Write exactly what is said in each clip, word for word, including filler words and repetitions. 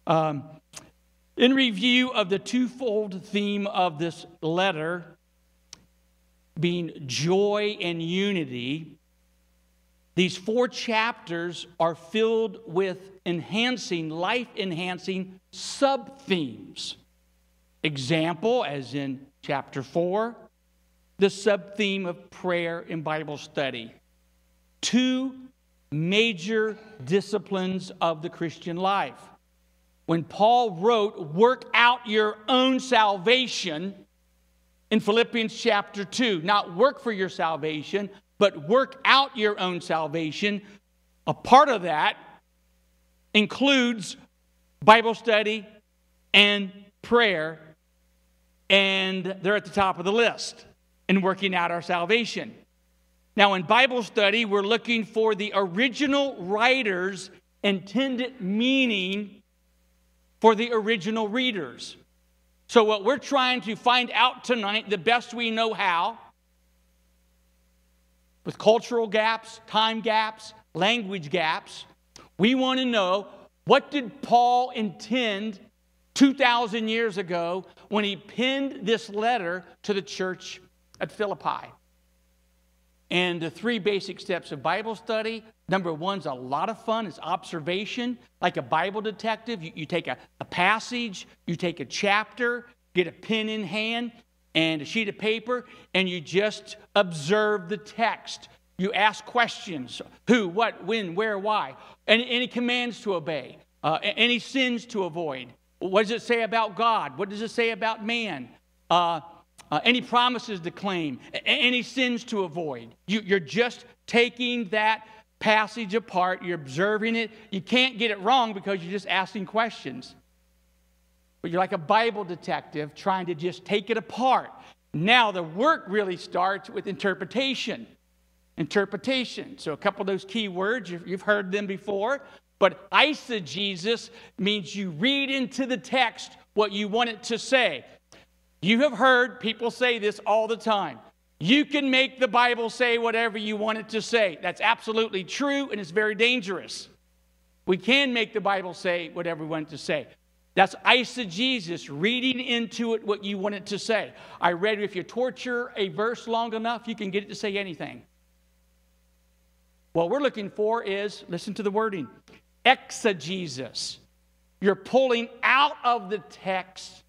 Um, in review of the twofold theme of this letter, being joy and unity, these four chapters are filled with enhancing, life-enhancing sub-themes. Example, as in chapter four, the sub-theme of prayer and Bible study. Two major disciplines of the Christian life. When Paul wrote, work out your own salvation in Philippians chapter two, not work for your salvation, but work out your own salvation. A part of that includes Bible study and prayer, and they're at the top of the list in working out our salvation. Now, in Bible study, we're looking for the original writer's intended meaning for the original readers. So what we're trying to find out tonight, the best we know how, with cultural gaps, time gaps, language gaps, we want to know, what did Paul intend two thousand years ago when he penned this letter to the church at Philippi? And the three basic steps of Bible study. Number one's a lot of fun. It's observation. Like a Bible detective, you, you take a, a passage, you take a chapter, get a pen in hand and a sheet of paper, and you just observe the text. You ask questions. Who, what, when, where, why. Any, any commands to obey. Uh, any sins to avoid. What does it say about God? What does it say about man? Uh, Uh, any promises to claim, any sins to avoid. You, you're just taking that passage apart. You're observing it. You can't get it wrong because you're just asking questions. But you're like a Bible detective trying to just take it apart. Now the work really starts with interpretation. Interpretation. So a couple of those key words, you've, you've heard them before. But eisegesis means you read into the text what you want it to say. You have heard people say this all the time. You can make the Bible say whatever you want it to say. That's absolutely true, and it's very dangerous. We can make the Bible say whatever we want it to say. That's eisegesis, reading into it what you want it to say. I read if you torture a verse long enough, you can get it to say anything. What we're looking for is, listen to the wording, exegesis. You're pulling out of the text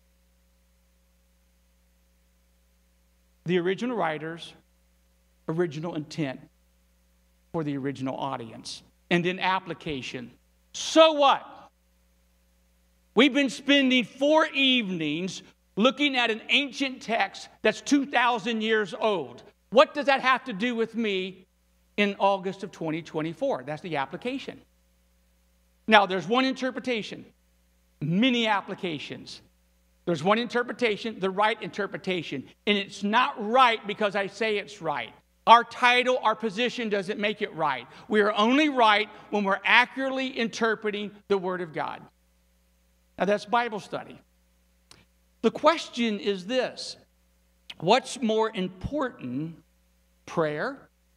the original writer's original intent for the original audience. And then application. So what? We've been spending four evenings looking at an ancient text that's two thousand years old. What does that have to do with me in August of twenty twenty-four? That's the application. Now, there's one interpretation, many applications. There's one interpretation, the right interpretation. And it's not right because I say it's right. Our title, our position doesn't make it right. We are only right when we're accurately interpreting the Word of God. Now that's Bible study. The question is this: what's more important, prayer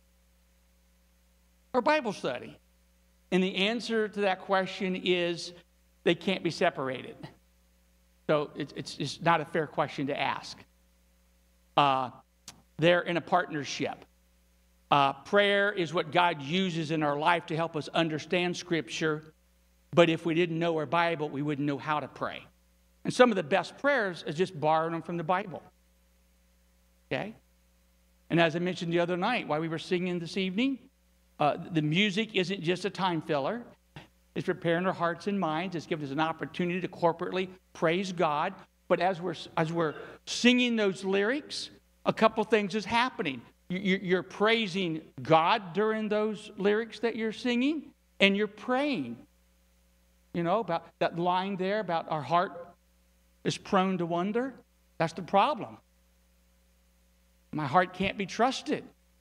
or Bible study? And the answer to that question is they can't be separated. So it's, it's, it's not a fair question to ask. Uh, they're in a partnership. Uh, prayer is what God uses in our life to help us understand Scripture. But if we didn't know our Bible, we wouldn't know how to pray. And some of the best prayers is just borrowing them from the Bible. Okay? And as I mentioned the other night while we were singing this evening, uh, the music isn't just a time filler. It's preparing our hearts and minds. It's giving us an opportunity to corporately praise God. But as we're, as we're singing those lyrics, a couple things is happening. You, you're praising God during those lyrics that you're singing, and you're praying. You know, about that line there about our heart is prone to wonder. That's the problem. My heart can't be trusted.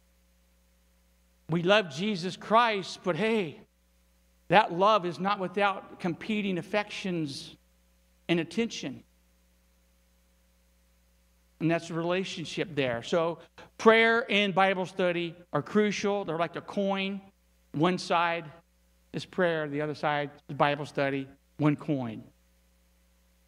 We love Jesus Christ, but hey, that love is not without competing affections and attention. And that's the relationship there. So prayer and Bible study are crucial. They're like a coin. One side is prayer. The other side is Bible study. One coin.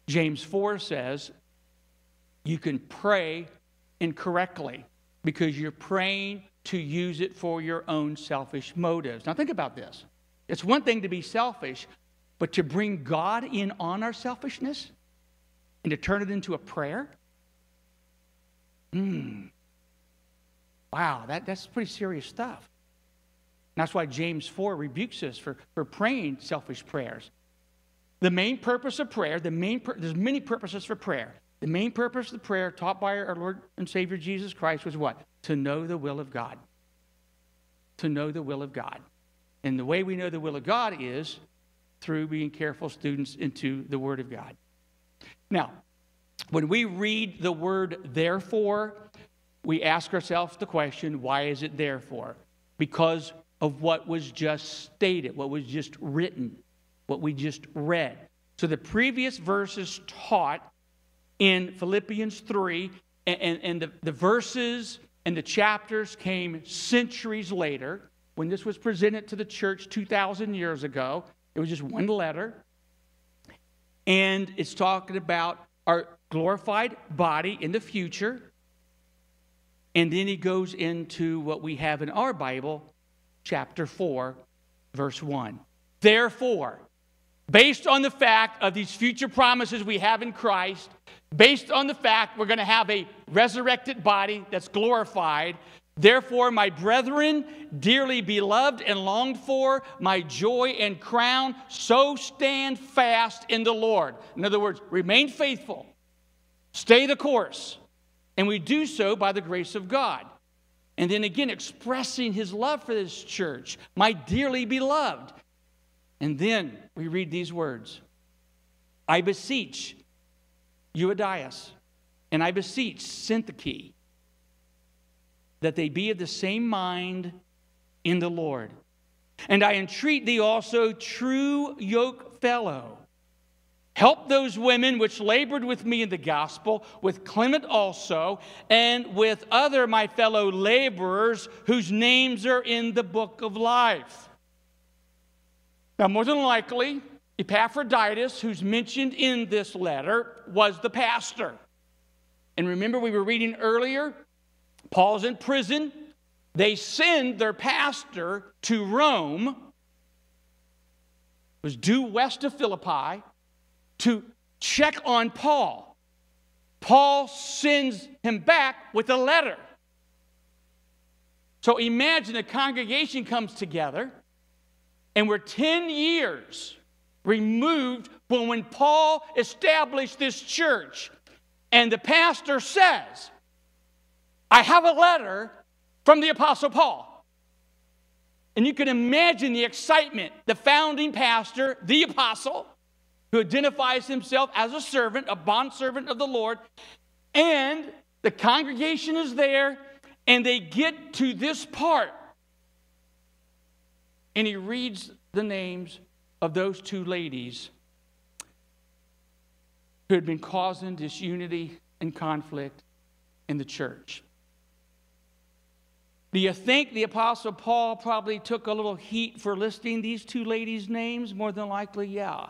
James four says you can pray incorrectly because you're praying to use it for your own selfish motives. Now think about this. It's one thing to be selfish, but to bring God in on our selfishness and to turn it into a prayer? Hmm. Wow, that, that's pretty serious stuff. And that's why James four rebukes us for, for praying selfish prayers. The main purpose of prayer, the main pur- there's many purposes for prayer. The main purpose of the prayer taught by our Lord and Savior Jesus Christ was what? To know the will of God. To know the will of God. And the way we know the will of God is through being careful students into the Word of God. Now, when we read the word therefore, we ask ourselves the question, why is it therefore? Because of what was just stated, what was just written, what we just read. So the previous verses taught in Philippians three, and, and, and the, the verses and the chapters came centuries later. When this was presented to the church two thousand years ago, it was just one letter. And it's talking about our glorified body in the future. And then he goes into what we have in our Bible, chapter four, verse one. Therefore, based on the fact of these future promises we have in Christ, based on the fact we're going to have a resurrected body that's glorified, therefore, my brethren, dearly beloved and longed for, my joy and crown, so stand fast in the Lord. In other words, remain faithful. Stay the course. And we do so by the grace of God. And then again, expressing his love for this church, my dearly beloved. And then we read these words. I beseech Euodias, and I beseech Syntyche, that they be of the same mind in the Lord. And I entreat thee also, true yoke fellow, help those women which labored with me in the gospel, with Clement also, and with other my fellow laborers whose names are in the book of life. Now, more than likely, Epaphroditus, who's mentioned in this letter, was the pastor. And remember, we were reading earlier, Paul's in prison. They send their pastor to Rome, it was due west of Philippi, to check on Paul. Paul sends him back with a letter. So imagine the congregation comes together, and we're ten years removed from when Paul established this church. And the pastor says, I have a letter from the Apostle Paul. And you can imagine the excitement. The founding pastor, the apostle, who identifies himself as a servant, a bondservant of the Lord, and the congregation is there, and they get to this part. And he reads the names of those two ladies who had been causing disunity and conflict in the church. Do you think the Apostle Paul probably took a little heat for listing these two ladies' names? More than likely, yeah.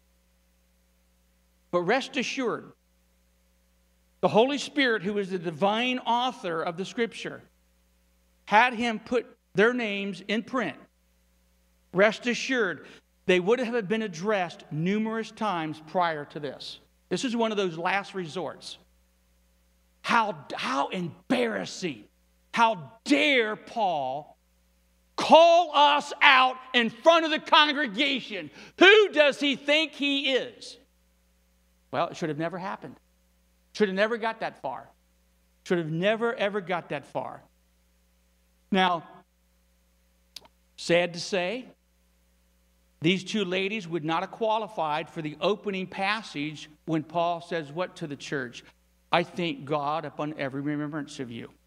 But rest assured, the Holy Spirit, who is the divine author of the Scripture, had him put their names in print. Rest assured, they would have been addressed numerous times prior to this. This is one of those last resorts. How, how embarrassing. How dare Paul call us out in front of the congregation? Who does he think he is? Well, it should have never happened. Should have never got that far. Should have never, ever got that far. Now, sad to say, these two ladies would not have qualified for the opening passage when Paul says what to the church? I thank God upon every remembrance of you.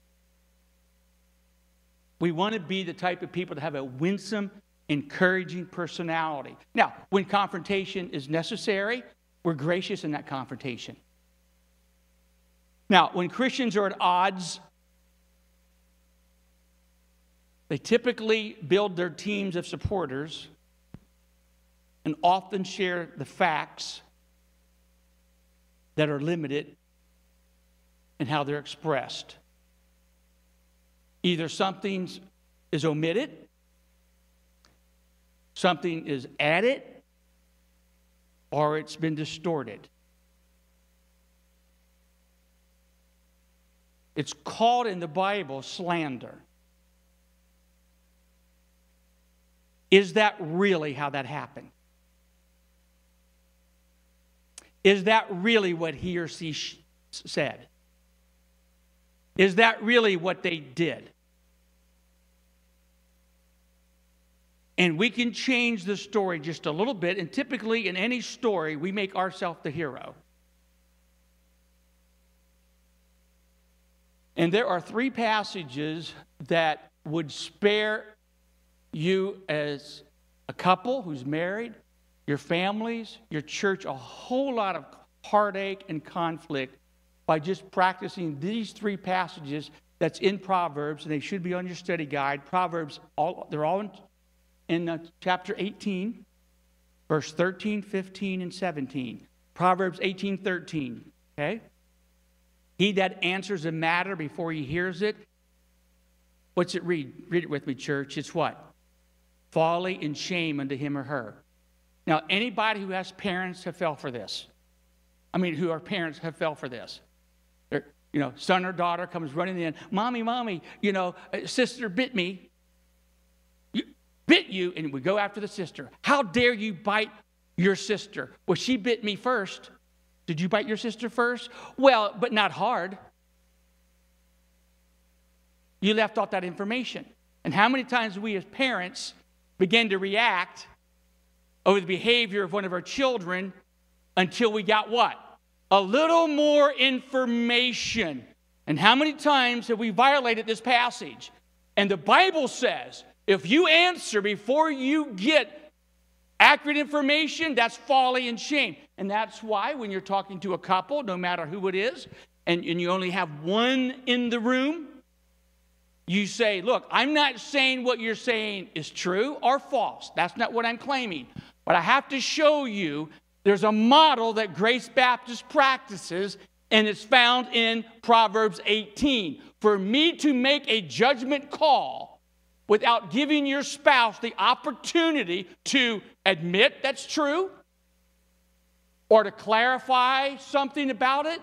We want to be the type of people that have a winsome, encouraging personality. Now, when confrontation is necessary, we're gracious in that confrontation. Now, when Christians are at odds, they typically build their teams of supporters and often share the facts that are limited in how they're expressed. Either something is omitted, something is added, or it's been distorted. It's called in the Bible slander. Is that really how that happened? Is that really what he or she said? Is that really what they did? And we can change the story just a little bit, and typically in any story, we make ourselves the hero. And there are three passages that would spare you as a couple who's married, your families, your church, a whole lot of heartache and conflict by just practicing these three passages that's in Proverbs, and they should be on your study guide. Proverbs, all, they're all in, in uh, chapter eighteen, verse thirteen, fifteen, and seventeen. Proverbs eighteen, thirteen, okay? He that answers a matter before he hears it, what's it read? Read it with me, church. It's what? Folly and shame unto him or her. Now, anybody who has parents have fell for this. I mean, who are parents have fell for this. They're, you know, son or daughter comes running in. Mommy, mommy, you know, sister bit me. You, bit you, and we go after the sister. How dare you bite your sister? Well, she bit me first. Did you bite your sister first? Well, but not hard. You left off that information. And how many times we as parents begin to react over the behavior of one of our children until we got what? A little more information. And how many times have we violated this passage? And the Bible says, if you answer before you get accurate information, that's folly and shame. And that's why when you're talking to a couple, no matter who it is, and, and you only have one in the room, you say, look, I'm not saying what you're saying is true or false. That's not what I'm claiming. But I have to show you there's a model that Grace Baptist practices, and it's found in Proverbs eighteen. For me to make a judgment call without giving your spouse the opportunity to admit that's true or to clarify something about it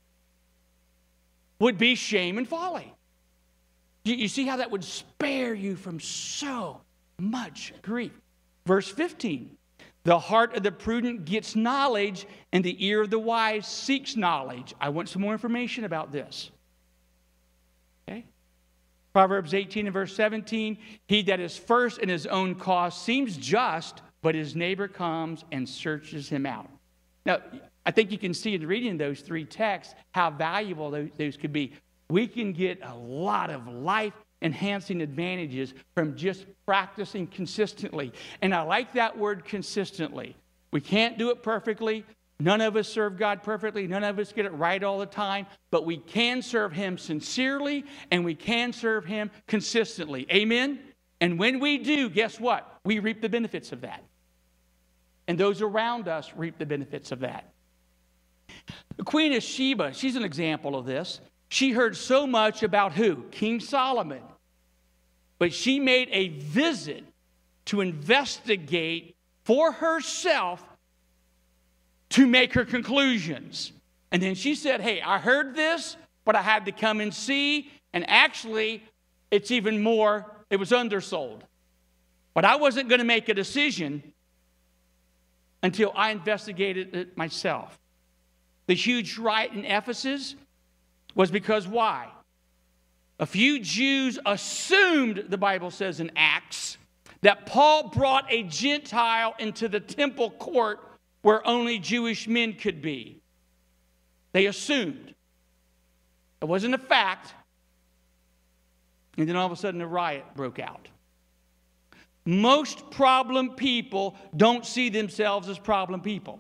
would be shame and folly. You, you see how that would spare you from so much grief. Verse fifteen, the heart of the prudent gets knowledge, and the ear of the wise seeks knowledge. I want some more information about this. Okay? Proverbs eighteen and verse seventeen, he that is first in his own cause seems just, but his neighbor comes and searches him out. Now, I think you can see in reading those three texts how valuable those, those could be. We can get a lot of life-enhancing advantages from just practicing consistently. And I like that word consistently. We can't do it perfectly. None of us serve God perfectly. None of us get it right all the time. But we can serve him sincerely, and we can serve him consistently. Amen? And when we do, guess what? We reap the benefits of that. And those around us reap the benefits of that. The Queen of Sheba, she's an example of this. She heard so much about who? King Solomon. But she made a visit to investigate for herself to make her conclusions. And then she said, hey, I heard this, but I had to come and see. And actually, it's even more, it was undersold. But I wasn't going to make a decision until I investigated it myself. The huge riot in Ephesus was because why? A few Jews assumed, the Bible says in Acts, that Paul brought a Gentile into the temple court where only Jewish men could be. They assumed. It wasn't a fact. And then all of a sudden a riot broke out. Most problem people don't see themselves as problem people.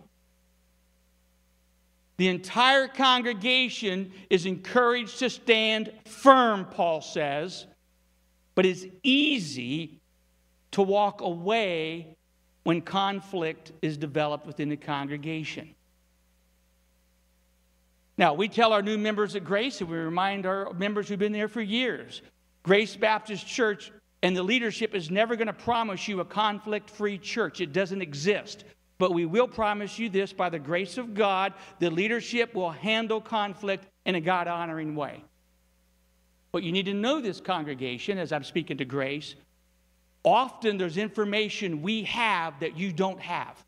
The entire congregation is encouraged to stand firm, Paul says, but it's easy to walk away when conflict is developed within the congregation. Now, we tell our new members at Grace, and we remind our members who've been there for years, Grace Baptist Church and the leadership is never going to promise you a conflict-free church. It doesn't exist. But we will promise you this, by the grace of God, the leadership will handle conflict in a God-honoring way. But you need to know this, congregation, as I'm speaking to Grace, often there's information we have that you don't have.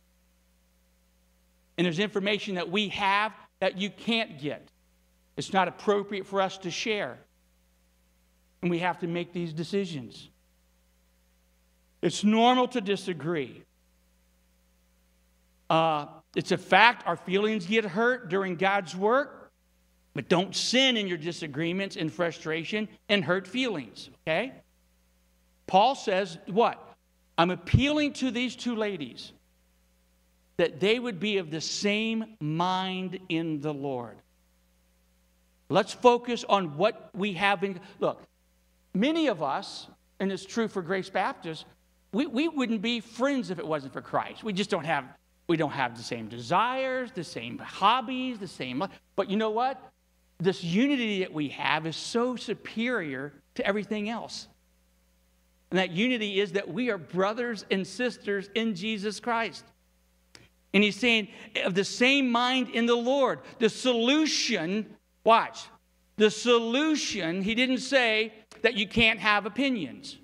And there's information that we have that you can't get. It's not appropriate for us to share. And we have to make these decisions. It's normal to disagree. Uh, it's a fact our feelings get hurt during God's work, but don't sin in your disagreements and frustration and hurt feelings, okay? Paul says what? I'm appealing to these two ladies that they would be of the same mind in the Lord. Let's focus on what we have in... Look, many of us, and it's true for Grace Baptist, we, we wouldn't be friends if it wasn't for Christ. We just don't have, we don't have the same desires, the same hobbies, the same... But you know what? This unity that we have is so superior to everything else. And that unity is that we are brothers and sisters in Jesus Christ. And he's saying, of the same mind in the Lord. The solution, watch, the solution, he didn't say that you can't have opinions.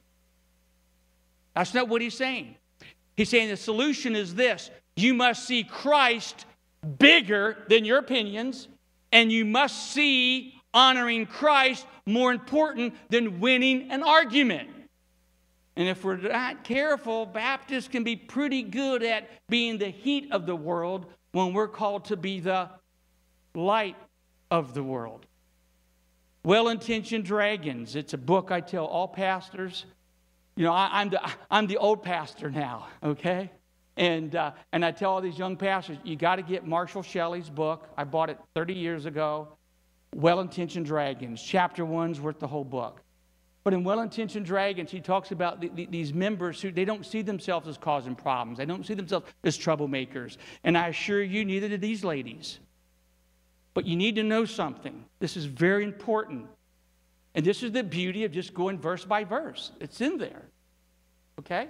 That's not what he's saying. He's saying the solution is this. You must see Christ bigger than your opinions, and you must see honoring Christ more important than winning an argument. And if we're not careful, Baptists can be pretty good at being the heat of the world when we're called to be the light of the world. Well-Intentioned Dragons. It's a book I tell all pastors. You know, I, I'm, the, I'm the old pastor now, okay? And, uh, and I tell all these young pastors, you got to get Marshall Shelley's book. I bought it thirty years ago. Well-Intentioned Dragons. Chapter one's worth the whole book. But in Well-Intentioned Dragons, he talks about the, the, these members who they don't see themselves as causing problems. They don't see themselves as troublemakers. And I assure you, neither do these ladies. But you need to know something. This is very important. And this is the beauty of just going verse by verse. It's in there. Okay?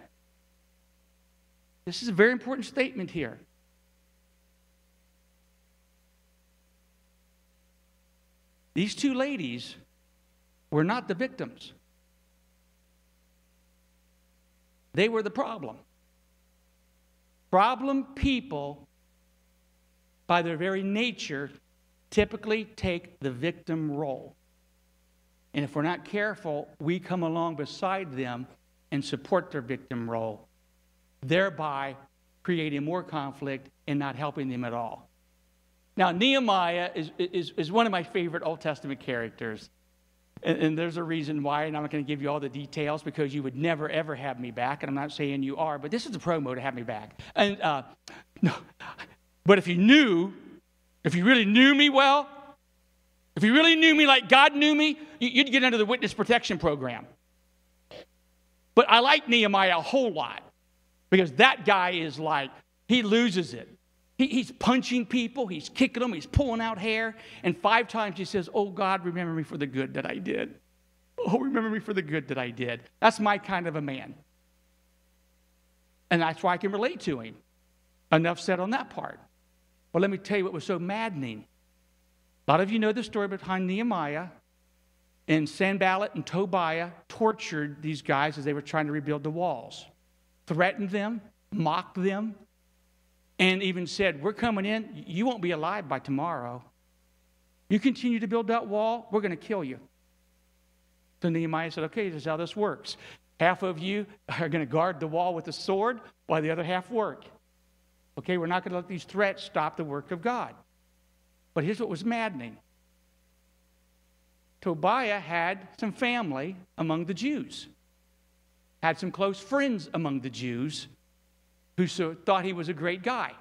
This is a very important statement here. These two ladies were not the victims. They were the problem. Problem people, by their very nature, typically take the victim role. And if we're not careful, we come along beside them and support their victim role, thereby creating more conflict and not helping them at all. Now, Nehemiah is, is, is one of my favorite Old Testament characters. And, and there's a reason why, and I'm not going to give you all the details because you would never, ever have me back. And I'm not saying you are, but this is a promo to have me back. And uh, no, but if you knew, if you really knew me well, if you really knew me like God knew me, you'd get under the witness protection program. But I like Nehemiah a whole lot because that guy is like, he loses it. He, he's punching people, he's kicking them, he's pulling out hair. And five times he says, oh, God, remember me for the good that I did. Oh, remember me for the good that I did. That's my kind of a man. And that's why I can relate to him. Enough said on that part. But let me tell you what was so maddening. A lot of you know the story behind Nehemiah. And Sanballat and Tobiah tortured these guys as they were trying to rebuild the walls. Threatened them, mocked them, and even said, we're coming in. You won't be alive by tomorrow. You continue to build that wall, we're going to kill you. So Nehemiah said, okay, this is how this works. Half of you are going to guard the wall with a sword while the other half work. Okay, we're not going to let these threats stop the work of God. But here's what was maddening. Tobiah had some family among the Jews, had some close friends among the Jews who so thought he was a great guy.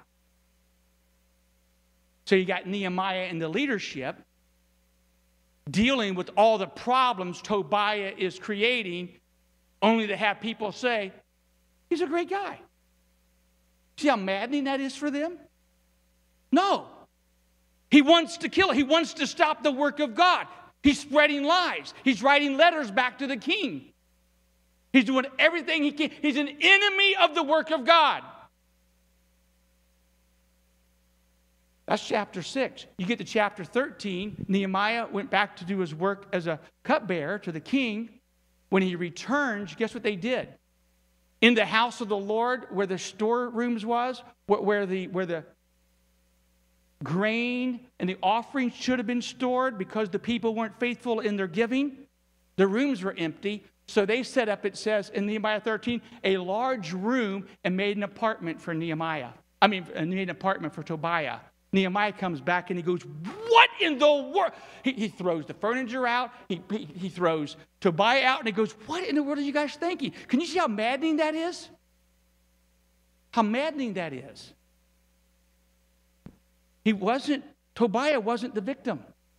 So you got Nehemiah in the leadership dealing with all the problems Tobiah is creating, only to have people say, he's a great guy. See how maddening that is for them? No. He wants to kill. He wants to stop the work of God. He's spreading lies. He's writing letters back to the king. He's doing everything he can. He's an enemy of the work of God. That's chapter six. You get to chapter thirteen. Nehemiah went back to do his work as a cupbearer to the king. When he returns, guess what they did? In the house of the Lord, where the storerooms was, where the, where the grain and the offerings should have been stored because the people weren't faithful in their giving, the rooms were empty. So they set up, it says in Nehemiah thirteen, a large room and made an apartment for Nehemiah. I mean, made an apartment for Tobiah. Nehemiah comes back and he goes, what in the world? He, he throws the furniture out. He, he, he throws Tobiah out and he goes, what in the world are you guys thinking? Can you see how maddening that is? How maddening that is. He wasn't, Tobiah wasn't the victim.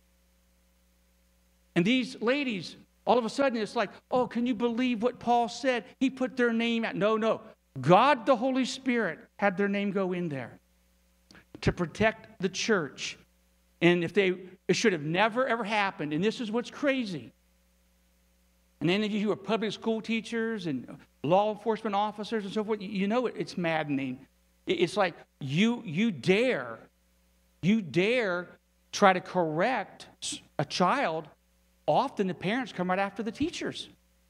And these ladies, all of a sudden it's like, oh, can you believe what Paul said? He put their name out. No, no. God, the Holy Spirit, had their name go in there to protect the church. And if they, it should have never, ever happened. And this is what's crazy. And any of you who are public school teachers and law enforcement officers and so forth, you know it, it's maddening. It's like you, you dare, you dare try to correct a child. Often the parents come right after the teachers.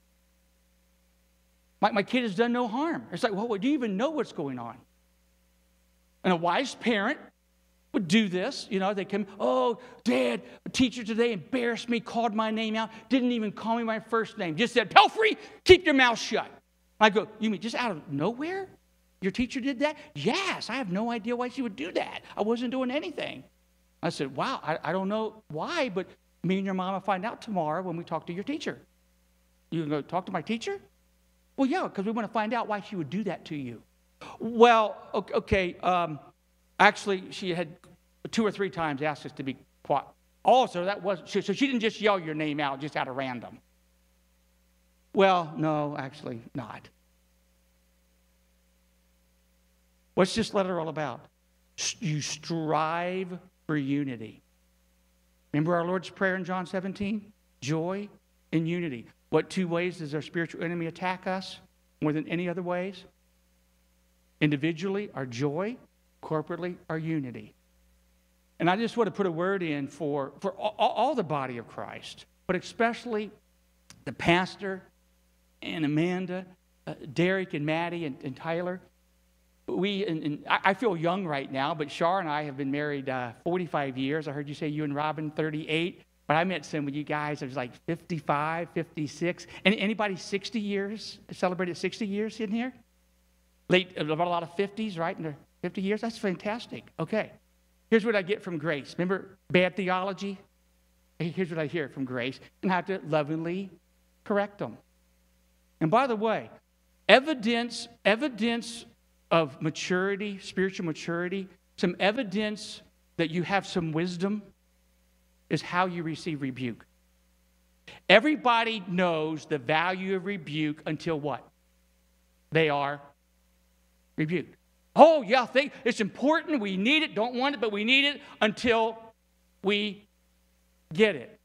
My, my kid has done no harm. It's like, well, do you even know what's going on? And a wise parent would do this. You know, they come, oh, Dad, a teacher today embarrassed me, called my name out, didn't even call me my first name, just said, Pelfrey, keep your mouth shut. I go, you mean just out of nowhere? Your teacher did that? Yes, I have no idea why she would do that. I wasn't doing anything. I said, wow, I, I don't know why, but me and your mom will find out tomorrow when we talk to your teacher. You can go talk to my teacher? Well, yeah, because we want to find out why she would do that to you. Well, okay, um, actually, she had two or three times asked us to be quiet. Also, that was, so she didn't just yell your name out just out of random. Well, no, actually not. What's this letter all about? You strive for unity. Remember our Lord's Prayer in John seventeen? Joy and unity. What two ways does our spiritual enemy attack us more than any other ways? Individually, our joy. Corporately, our unity. And I just want to put a word in for, for all, all the body of Christ, but especially the pastor and Amanda, uh, Derek and Maddie and, and Tyler. We, and, and I feel young right now, but Shar and I have been married uh, forty-five years. I heard you say you and Robin thirty-eight, but I met some of you guys that was like fifty-five, fifty-six. And anybody sixty years, celebrated sixty years in here? Late, about a lot of fifties, right? In their fifty years? That's fantastic. Okay. Here's what I get from Grace. Remember bad theology? Here's what I hear from Grace. And I have to lovingly correct them. And by the way, evidence, evidence of maturity, spiritual maturity, some evidence that you have some wisdom is how you receive rebuke. Everybody knows the value of rebuke until what? They are rebuked. Oh, yeah, think it's important. We need it. Don't want it, but we need it until we get it.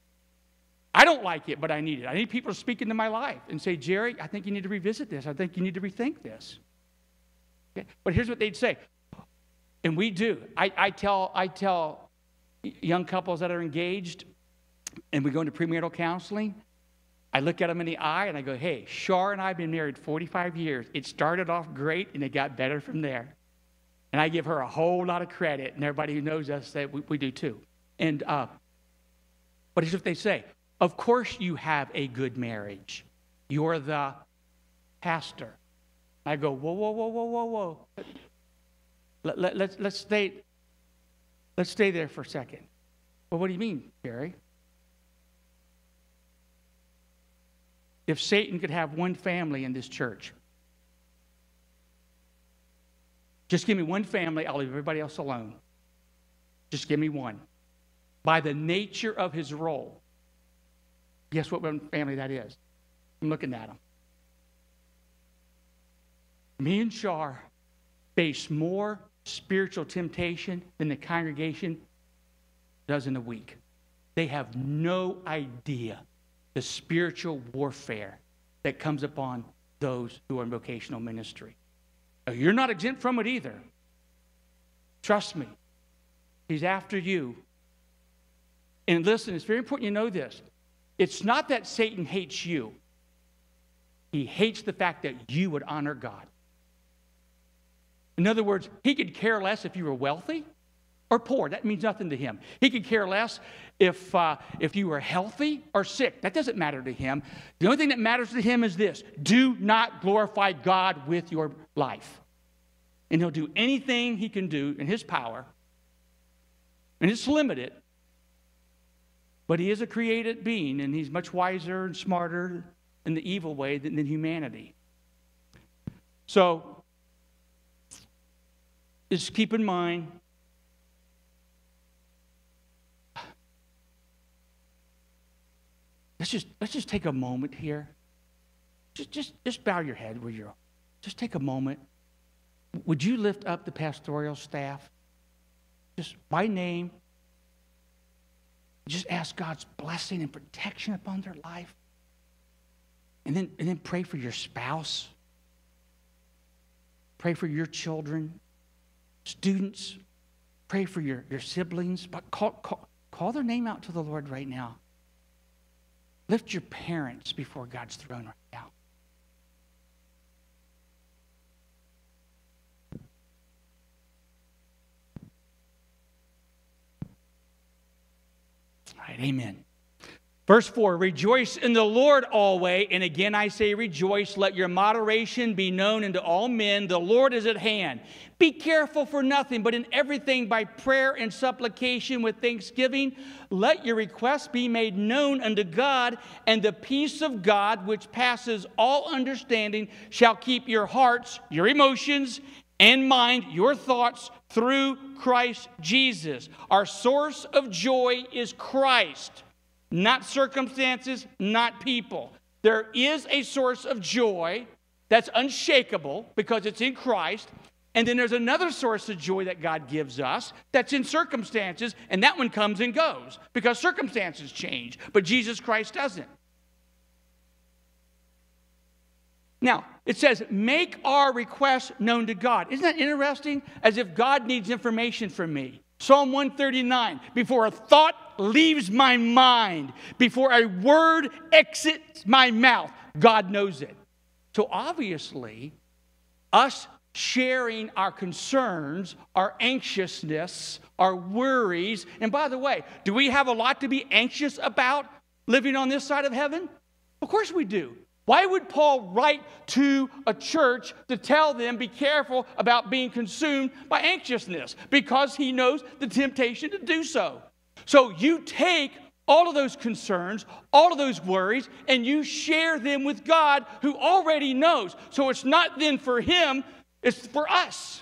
I don't like it, but I need it. I need people to speak into my life and say, Jerry, I think you need to revisit this. I think you need to rethink this. Okay? But here's what they'd say. And we do. I, I tell I tell young couples that are engaged and we go into premarital counseling, I look at them in the eye and I go, hey, Shar and I have been married forty-five years. It started off great and it got better from there. And I give her a whole lot of credit, and everybody who knows us, that we, we do too. And uh, but here's what they say. Of course you have a good marriage. You're the pastor. I go, whoa, whoa, whoa, whoa, whoa, whoa. Let, let, let's, let's, stay, let's stay there for a second. Well, what do you mean, Jerry? If Satan could have one family in this church, just give me one family, I'll leave everybody else alone. Just give me one. By the nature of his role, guess what one family that is? I'm looking at them. Me and Shar face more spiritual temptation than the congregation dozen a week. They have no idea the spiritual warfare that comes upon those who are in vocational ministry. Now, you're not exempt from it either. Trust me. He's after you. And listen, it's very important you know this. It's not that Satan hates you. He hates the fact that you would honor God. In other words, he could care less if you were wealthy or poor. That means nothing to him. He could care less if, uh, if you were healthy or sick. That doesn't matter to him. The only thing that matters to him is this: do not glorify God with your life. And he'll do anything he can do in his power. And it's limited. But he is a created being, and he's much wiser and smarter in the evil way than, than humanity. So, just keep in mind, let's just, let's just take a moment here. Just, just, just bow your head where you're. Just take a moment. Would you lift up the pastoral staff? Just by name. Just ask God's blessing and protection upon their life. And then, and then pray for your spouse. Pray for your children. Students. Pray for your, your siblings. But call, call, call their name out to the Lord right now. Lift your parents before God's throne right now. All right, amen. Verse four, rejoice in the Lord always. And again I say rejoice. Let your moderation be known unto all men. The Lord is at hand. Be careful for nothing, but in everything by prayer and supplication with thanksgiving, let your requests be made known unto God, and the peace of God, which passes all understanding, shall keep your hearts, your emotions, and mind, your thoughts, through Christ Jesus. Our source of joy is Christ. Not circumstances, not people. There is a source of joy that's unshakable because it's in Christ. And then there's another source of joy that God gives us that's in circumstances, and that one comes and goes because circumstances change, but Jesus Christ doesn't. Now, it says, make our requests known to God. Isn't that interesting? As if God needs information from me. Psalm one thirty-nine, before a thought leaves my mind, before a word exits my mouth, God knows it. So obviously, us sharing our concerns, our anxiousness, our worries, and by the way, do we have a lot to be anxious about living on this side of heaven? Of course we do. Why would Paul write to a church to tell them, be careful about being consumed by anxiousness? Because he knows the temptation to do so. So you take all of those concerns, all of those worries, and you share them with God who already knows. So it's not then for him, it's for us.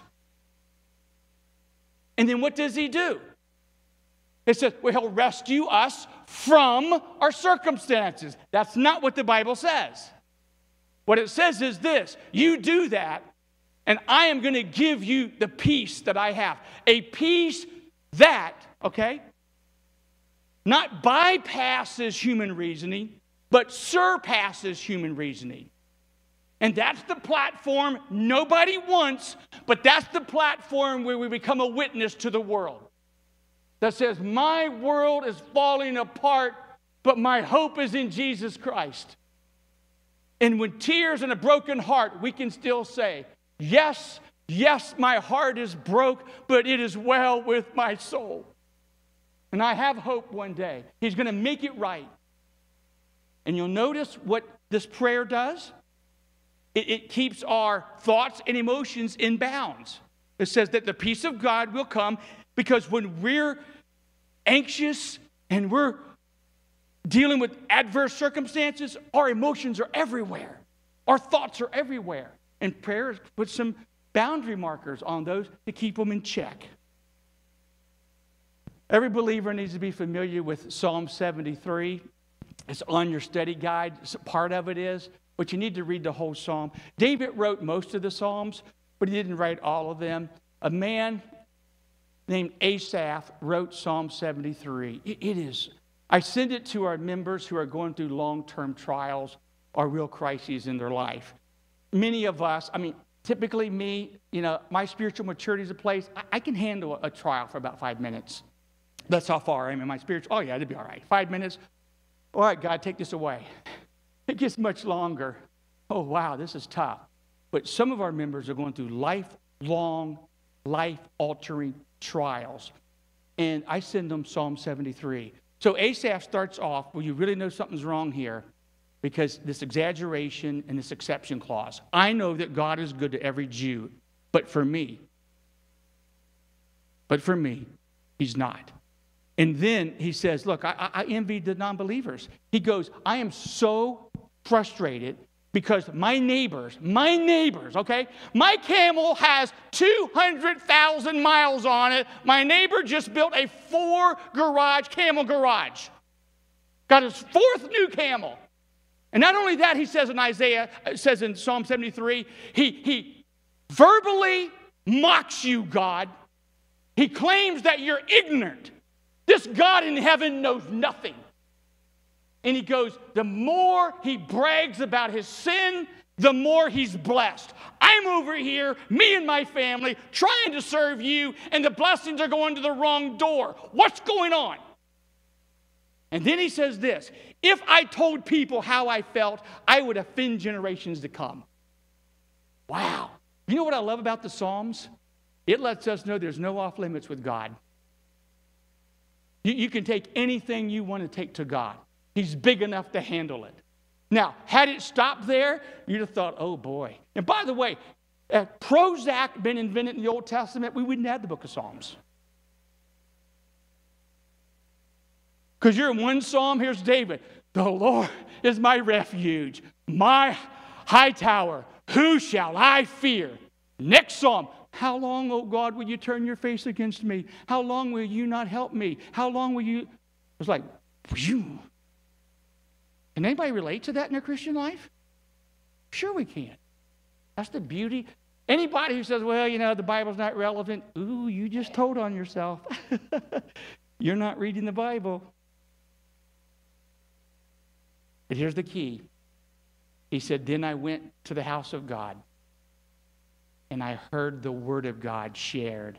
And then what does he do? It says, well, he'll rescue us from our circumstances. That's not what the Bible says. What it says is this: you do that, and I am going to give you the peace that I have. A peace that, okay, not bypasses human reasoning, but surpasses human reasoning. And that's the platform nobody wants, but that's the platform where we become a witness to the world. That says, my world is falling apart, but my hope is in Jesus Christ. And with tears and a broken heart, we can still say, yes, yes, my heart is broke, but it is well with my soul. And I have hope one day. He's going to make it right. And you'll notice what this prayer does. It, it keeps our thoughts and emotions in bounds. It says that the peace of God will come, because when we're anxious and we're dealing with adverse circumstances, our emotions are everywhere. Our thoughts are everywhere. And prayer puts some boundary markers on those to keep them in check. Every believer needs to be familiar with Psalm seventy-three. It's on your study guide. Part of it is, but you need to read the whole psalm. David wrote most of the psalms, but he didn't write all of them. A man named Asaph wrote Psalm seventy-three. It, it is, I send it to our members who are going through long-term trials or real crises in their life. Many of us, I mean, typically me, you know, my spiritual maturity is a place, I, I can handle a, a trial for about five minutes. That's how far I am in my spiritual, oh yeah, it'd be all right. Five minutes, all right, God, take this away. It gets much longer. Oh, wow, this is tough. But some of our members are going through lifelong, life-altering trials. And I send them Psalm seventy-three. So Asaph starts off, well, you really know something's wrong here because this exaggeration and this exception clause. I know that God is good to every Jew, but for me, but for me, he's not. And then he says, look, I, I envy the non-believers. He goes, I am so frustrated because my neighbors, my neighbors, okay? My camel has two hundred thousand miles on it. My neighbor just built a four garage, camel garage. Got his fourth new camel. And not only that, he says in Isaiah, it says in Psalm seventy-three, he, he verbally mocks you, God. He claims that you're ignorant. This God in heaven knows nothing. And he goes, the more he brags about his sin, the more he's blessed. I'm over here, me and my family, trying to serve you, and the blessings are going to the wrong door. What's going on? And then he says this, if I told people how I felt, I would offend generations to come. Wow. You know what I love about the Psalms? It lets us know there's no off limits with God. You, you can take anything you want to take to God. He's big enough to handle it. Now, had it stopped there, you'd have thought, oh boy. And by the way, had Prozac been invented in the Old Testament, we wouldn't have the book of Psalms. Because you're in one psalm, here's David. The Lord is my refuge, my high tower. Who shall I fear? Next psalm. How long, O God, will you turn your face against me? How long will you not help me? How long will you? It was like, phew. Can anybody relate to that in their Christian life? Sure we can. That's the beauty. Anybody who says, well, you know, the Bible's not relevant, ooh, you just told on yourself. You're not reading the Bible. But here's the key. He said, then I went to the house of God, and I heard the word of God shared.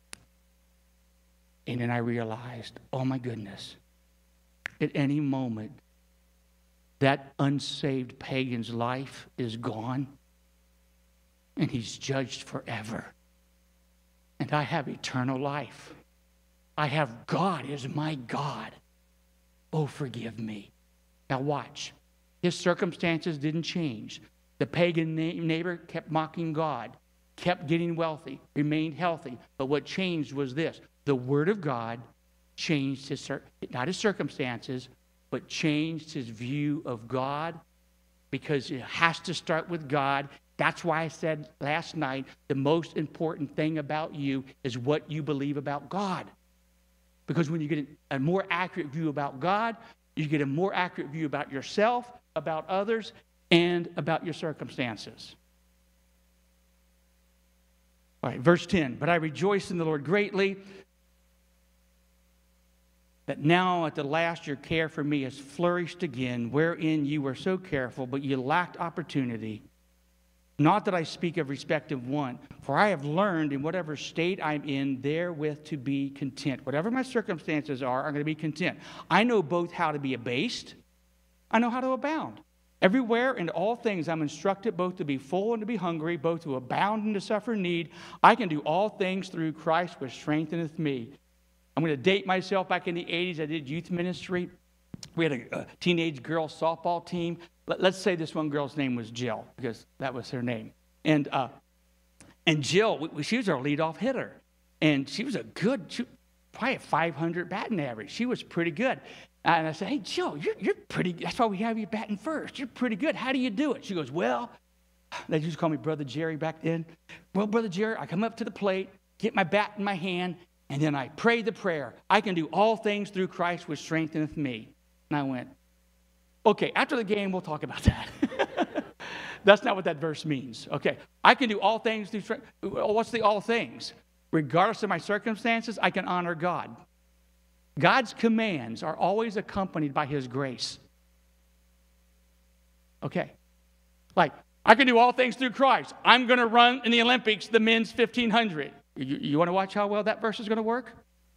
And then I realized, oh my goodness, at any moment, that unsaved pagan's life is gone, and he's judged forever. And I have eternal life. I have God as my God. Oh, forgive me. Now watch. His circumstances didn't change. The pagan neighbor kept mocking God, kept getting wealthy, remained healthy. But what changed was this. The word of God changed his, not his circumstances, but changed his view of God, because it has to start with God. That's why I said last night, the most important thing about you is what you believe about God. Because when you get a more accurate view about God, you get a more accurate view about yourself, about others, and about your circumstances. All right, verse ten. But I rejoice in the Lord greatly, that now at the last your care for me has flourished again, wherein you were so careful, but you lacked opportunity. Not that I speak of respect of one, for I have learned in whatever state I'm in therewith to be content. Whatever my circumstances are, I'm going to be content. I know both how to be abased, I know how to abound. Everywhere in all things I'm instructed both to be full and to be hungry, both to abound and to suffer need. I can do all things through Christ which strengtheneth me. I'm going to date myself. Back in the eighties, I did youth ministry. We had a, a teenage girls softball team. Let, let's say this one girl's name was Jill, because that was her name. And uh, and Jill, we, she was our leadoff hitter. And she was a good, she, probably a five hundred batting average. She was pretty good. And I said, hey, Jill, you're, you're pretty, that's why we have you batting first. You're pretty good. How do you do it? She goes, well, they used to call me Brother Jerry back then. Well, Brother Jerry, I come up to the plate, get my bat in my hand, and then I pray the prayer. I can do all things through Christ which strengtheneth me. And I went, okay, after the game, we'll talk about that. That's not what that verse means. Okay, I can do all things through strength. What's the all things? regardless of my circumstances, I can honor God. God's commands are always accompanied by His grace. Okay. Like, I can do all things through Christ. I'm going to run in the Olympics the men's fifteen hundred. You, you want to watch how well that verse is going to work?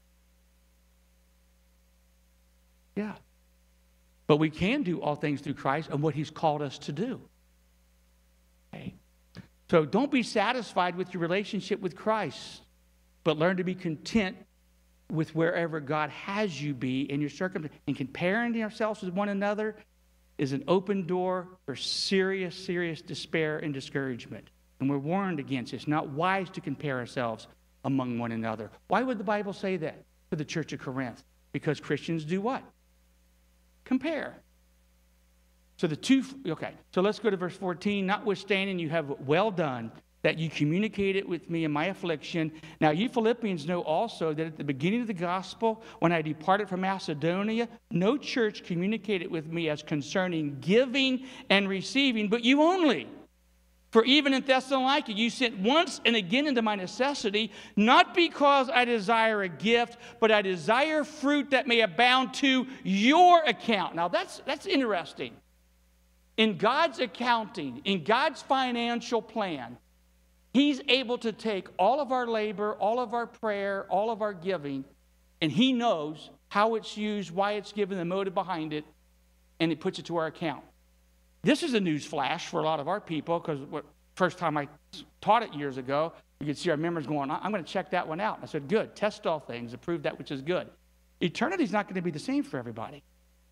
Yeah. But we can do all things through Christ and what He's called us to do. Okay. So don't be satisfied with your relationship with Christ, but learn to be content with wherever God has you be in your circumstance. And comparing ourselves with one another is an open door for serious, serious despair and discouragement. And we're warned against it. It's not wise to compare ourselves among one another. Why would the Bible say that to the church of Corinth? Because Christians do what? Compare. So the two, okay, so let's go to verse fourteen. Notwithstanding, you have well done, that you communicated with me in my affliction. Now, you Philippians know also that at the beginning of the gospel, when I departed from Macedonia, no church communicated with me as concerning giving and receiving, but you only. For even in Thessalonica, you sent once and again into my necessity, not because I desire a gift, but I desire fruit that may abound to your account. Now, that's, that's interesting. In God's accounting, in God's financial plan, He's able to take all of our labor, all of our prayer, all of our giving, and He knows how it's used, why it's given, the motive behind it, and He puts it to our account. This is a news flash for a lot of our people, because first time I taught it years ago, you could see our members going, I'm going to check that one out. I said, good, test all things, approve that which is good. Eternity is not going to be the same for everybody.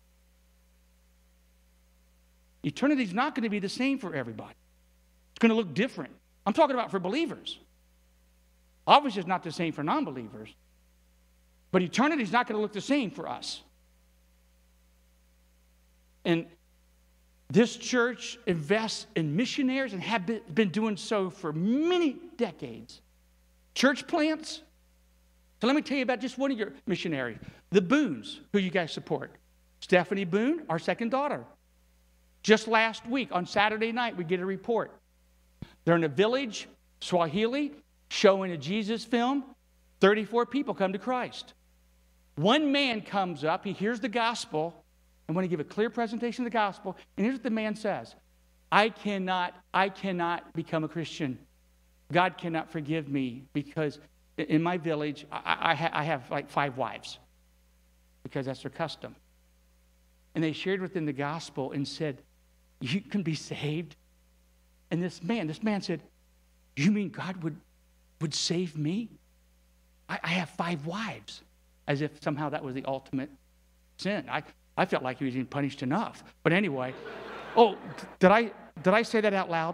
Eternity is not going to be the same for everybody. It's going to look different. I'm talking about for believers. Obviously, it's not the same for non-believers. But eternity is not going to look the same for us. And this church invests in missionaries and have been doing so for many decades. Church plants. So let me tell you about just one of your missionaries. The Boones, who you guys support. Stephanie Boone, our second daughter. Just last week, on Saturday night, we get a report. They're in a village, Swahili, showing a Jesus film. thirty-four people come to Christ. One man comes up, he hears the gospel. I want to give a clear presentation of the gospel. And here's what the man says. I cannot, I cannot become a Christian. God cannot forgive me because in my village, I, I, ha, I have like five wives because that's their custom. And they shared with him the gospel and said, you can be saved. And this man, this man said, you mean God would, would save me? I, I have five wives. As if somehow that was the ultimate sin. I, I felt like he was being punished enough. But anyway, oh, did I, did I say that out loud?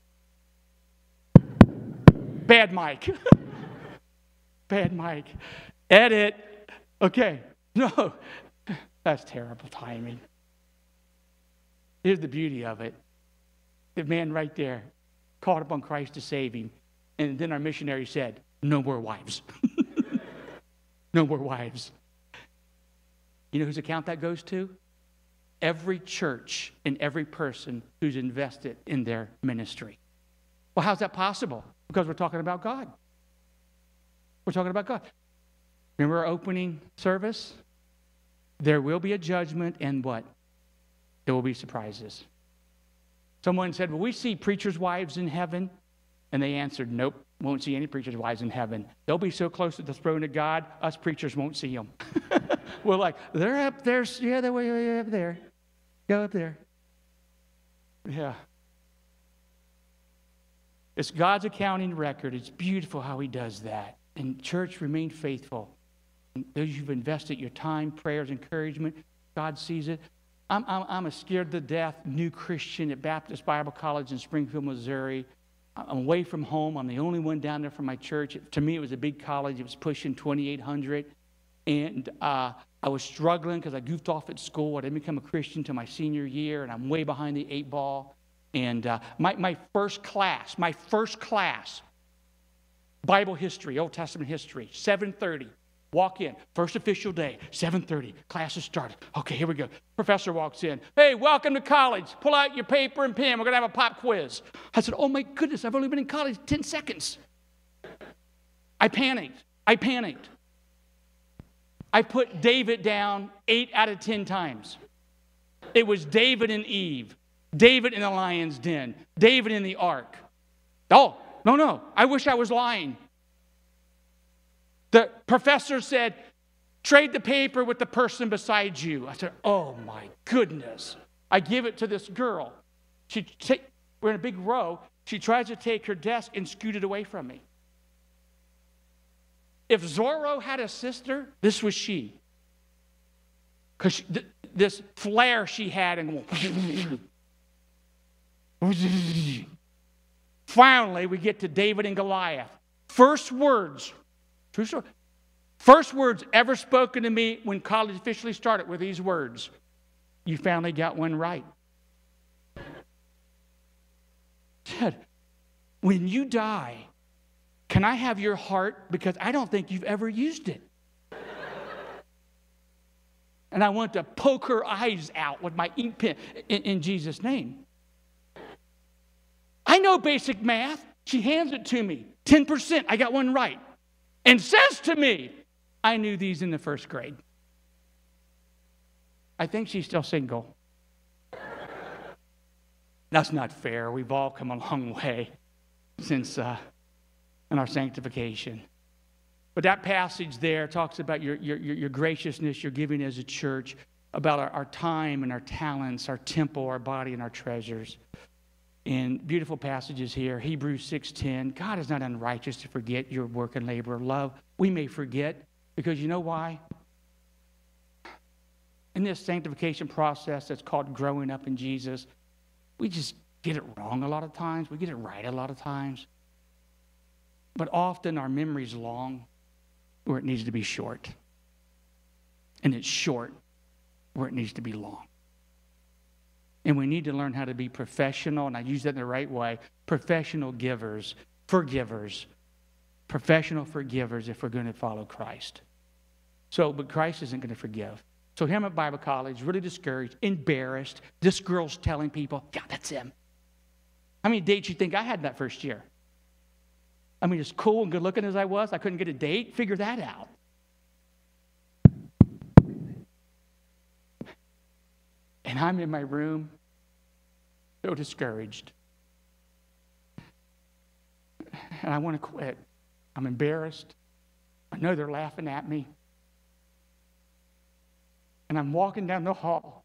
Bad mic. Bad mic. Edit. Okay. No, that's terrible timing. Here's the beauty of it. The man right there called upon Christ to save him. And then our missionary said, no more wives. No more wives. You know whose account that goes to? Every church and every person who's invested in their ministry. Well, how's that possible? Because we're talking about God. We're talking about God. Remember our opening service? There will be a judgment, and what? There will be surprises. Someone said, will we see preachers' wives in heaven? And they answered, nope, won't see any preachers' wives in heaven. They'll be so close to the throne of God, us preachers won't see them. We're like, they're up there. Yeah, they're way, way up there. Go up there. Yeah. It's God's accounting record. It's beautiful how He does that. And church, remain faithful. And those who've invested your time, prayers, encouragement, God sees it. I'm, I'm, I'm a scared to death new Christian at Baptist Bible College in Springfield, Missouri. I'm away from home. I'm the only one down there from my church. It, to me, it was a big college. It was pushing twenty-eight hundred. And uh, I was struggling because I goofed off at school. I didn't become a Christian until my senior year, and I'm way behind the eight ball. And uh, my, my first class, my first class, Bible history, Old Testament history, seven thirty. Walk in. First official day, seven thirty. Class has started. Okay, here we go. Professor walks in. Hey, welcome to college. Pull out your paper and pen. We're going to have a pop quiz. I said, oh, my goodness, I've only been in college ten seconds. I panicked. I panicked. I put David down eight out of ten times. It was David and Eve, David in the lion's den, David in the ark. Oh, no, no, I wish I was lying. The professor said, trade the paper with the person beside you. I said, oh my goodness. I give it to this girl. She take, we're in a big row. She tries to take her desk and scoot it away from me. If Zorro had a sister, this was she. Because th- this flair she had. And finally, we get to David and Goliath. First words, true story. First words ever spoken to me when college officially started were these words. You finally got one right. Dad, when you die, can I have your heart? Because I don't think you've ever used it. And I want to poke her eyes out with my ink pen in, in Jesus' name. I know basic math. She hands it to me. ten percent. I got one right. And says to me, I knew these in the first grade. I think she's still single. That's not fair. We've all come a long way since uh, in our sanctification. But that passage there talks about your, your, your graciousness, your giving as a church, about our, our time and our talents, our temple, our body, and our treasures. And beautiful passages here. Hebrews six ten. God is not unrighteous to forget your work and labor of love. We may forget because you know why? In this sanctification process that's called growing up in Jesus, we just get it wrong a lot of times. We get it right a lot of times. But often our memory's long where it needs to be short. And it's short where it needs to be long. And we need to learn how to be professional, and I use that in the right way, professional givers, forgivers, professional forgivers if we're going to follow Christ. So, but Christ isn't going to forgive. So here I'm at Bible college, really discouraged, embarrassed. This girl's telling people, yeah, that's him. How many dates you think I had that first year? I mean, as cool and good looking as I was, I couldn't get a date. Figure that out. And I'm in my room, so discouraged. And I want to quit. I'm embarrassed. I know they're laughing at me. And I'm walking down the hall.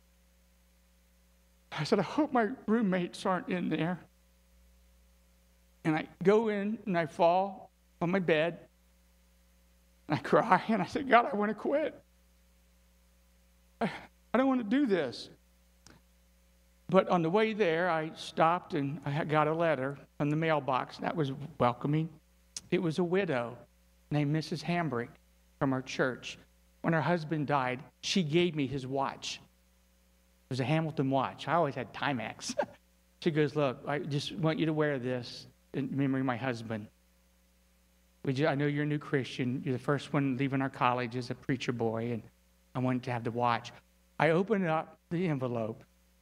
I said, I hope my roommates aren't in there. And I go in and I fall on my bed. And I cry and I said, God, I want to quit. I, I don't want to do this. But on the way there, I stopped and I got a letter from the mailbox. That was welcoming. It was a widow named Missus Hambrick from our church. When her husband died, she gave me his watch. It was a Hamilton watch. I always had Timex. She goes, look, I just want you to wear this in memory of my husband. We just, I know you're a new Christian. You're the first one leaving our college as a preacher boy, and I wanted to have the watch. I opened up the envelope.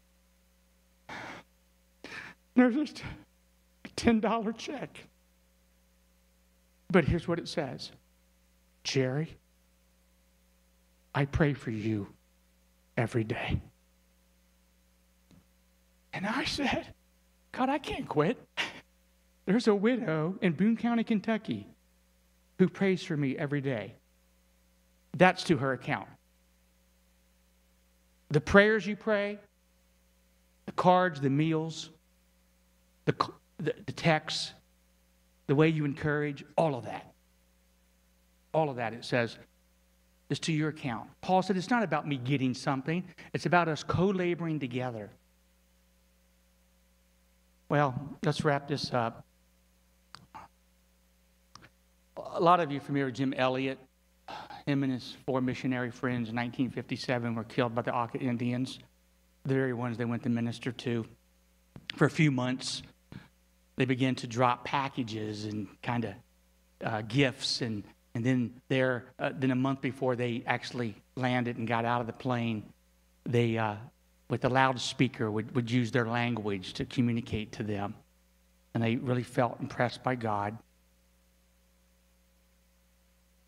There's just a ten dollar check. But here's what it says. Jerry, I pray for you every day. And I said, God, I can't quit. There's a widow in Boone County, Kentucky, who prays for me every day. That's to her account. The prayers you pray, the cards, the meals, the, the, the texts, the way you encourage, all of that. All of that, it says, is to your account. Paul said it's not about me getting something. It's about us co-laboring together. Well, let's wrap this up. A lot of you are familiar with Jim Elliot. Him and his four missionary friends in nineteen fifty-seven were killed by the Auca Indians, the very ones they went to minister to. For a few months, they began to drop packages and kind of uh, gifts, and and then there, uh, then a month before they actually landed and got out of the plane, they, uh, with the loudspeaker, would, would use their language to communicate to them, and they really felt impressed by God.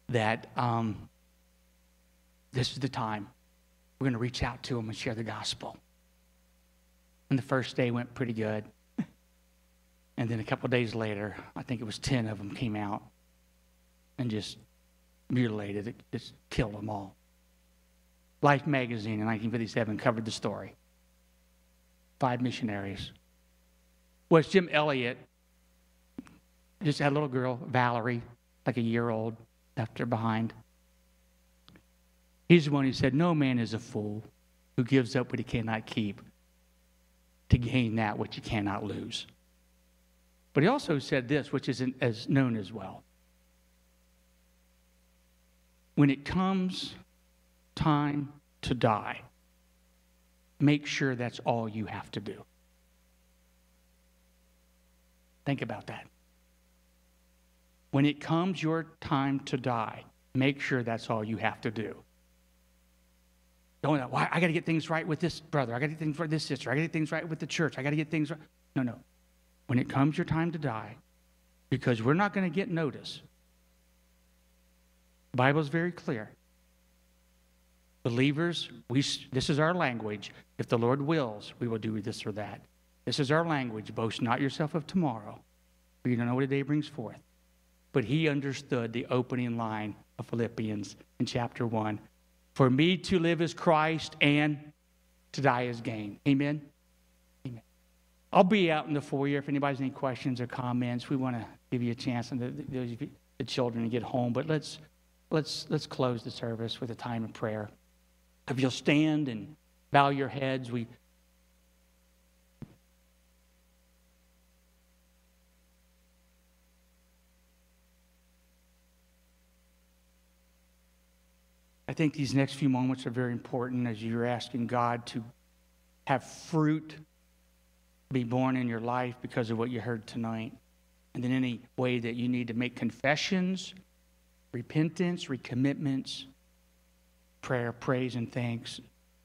that um, this is the time we're going to reach out to them and share the gospel. And the first day went pretty good. And then a couple of days later, I think it was ten of them came out and just mutilated it, just killed them all. Life magazine in nineteen fifty-seven covered the story. Five missionaries. Well, it's Jim Elliot. Just had a little girl, Valerie, like a year old, left her behind. He's the one who said, no man is a fool who gives up what he cannot keep to gain that which he cannot lose. But he also said this, which isn't as known as well. When it comes time to die, make sure that's all you have to do. Think about that. When it comes your time to die, make sure that's all you have to do. Don't, well, I got to get things right with this brother. I got to get things right with this sister. I got to get things right with the church. I got to get things right. No, no. When it comes your time to die, because we're not going to get notice. The Bible is very clear. Believers, we, this is our language. If the Lord wills, we will do this or that. This is our language. Boast not yourself of tomorrow, for you don't know what a day brings forth. But he understood the opening line of Philippians in chapter one. For me to live is Christ, and to die is gain. Amen? Amen. I'll be out in the foyer if anybody has any questions or comments. We want to give you a chance, and the, the, the children to get home. But let's let's let's close the service with a time of prayer. If you'll stand and bow your heads, we. I think these next few moments are very important as you're asking God to have fruit be born in your life because of what you heard tonight. And then any way that you need to make confessions, repentance, recommitments, prayer, praise, and thanks.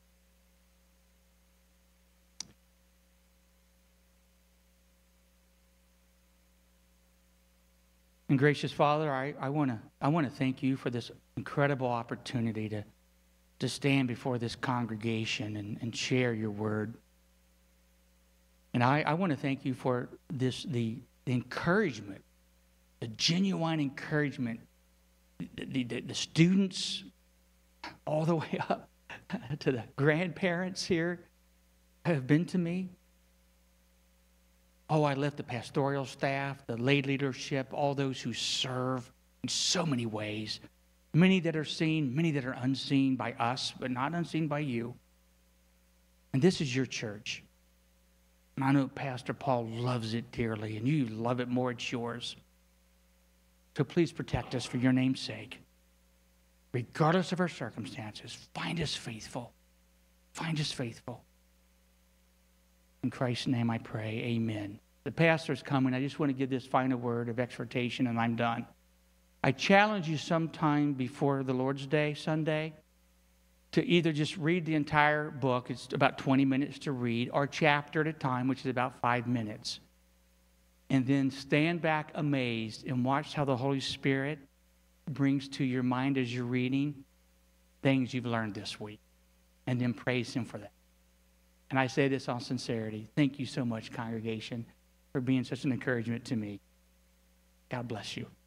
And gracious Father, I, I want to I want to thank you for this incredible opportunity to, to stand before this congregation and, and share your word. And I, I want to thank you for this the, the encouragement, the genuine encouragement, the, the, the students all the way up to the grandparents here have been to me. Oh, I left the pastoral staff, the lay leadership, all those who serve in so many ways. Many that are seen, many that are unseen by us, but not unseen by you. And this is your church. And I know Pastor Paul loves it dearly, and you love it more, it's yours. So please protect us for your name's sake. Regardless of our circumstances, find us faithful. Find us faithful. In Christ's name I pray, amen. The pastor's coming. I just want to give this final word of exhortation, and I'm done. I challenge you sometime before the Lord's Day, Sunday, to either just read the entire book, it's about twenty minutes to read, or chapter at a time, which is about five minutes. And then stand back amazed and watch how the Holy Spirit brings to your mind as you're reading things you've learned this week. And then praise Him for that. And I say this on sincerity. Thank you so much, congregation, for being such an encouragement to me. God bless you.